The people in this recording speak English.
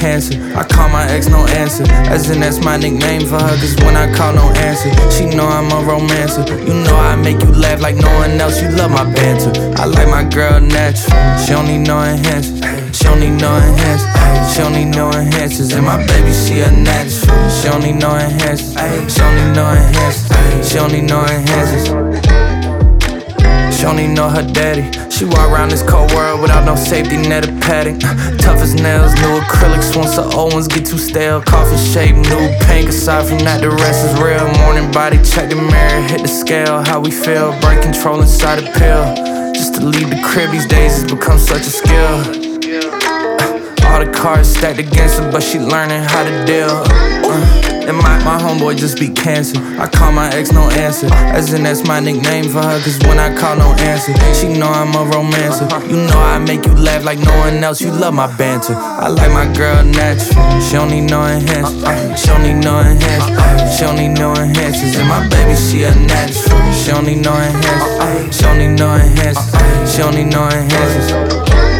cancer. I call my ex, no answer. As in that's my nickname for her, cause when I call, no answer. She know I'm a romancer. You know I make you laugh like no one else. You love my banter. I like my girl natural. She don't need no enhancers. She don't need no enhancers. She don't need no enhancers. And my baby, she a natural. She don't need no enhancers. She don't need no enhancers. She don't need no enhancers. She don't even know her daddy. She walk around this cold world without no safety net or padding. Tough as nails, new acrylics. Once the old ones get too stale, coffin shape, new pink. Aside from that, the rest is real. Morning body, check the mirror, hit the scale. How we feel, brain control inside a pill. Just to leave the crib these days has become such a skill. All the cards stacked against her, but she learning how to deal. And my homeboy just be cancer. I call my ex, no answer. As in that's my nickname for her, cause when I call, no answer. She know I'm a romancer. You know I make you laugh like no one else. You love my banter. I like my girl natural. She don't need no enhancers. She don't need no enhancers. She don't need no enhancers. And my baby, she a natural. She don't need no enhancers. She don't need no enhancers. She don't need no enhancers.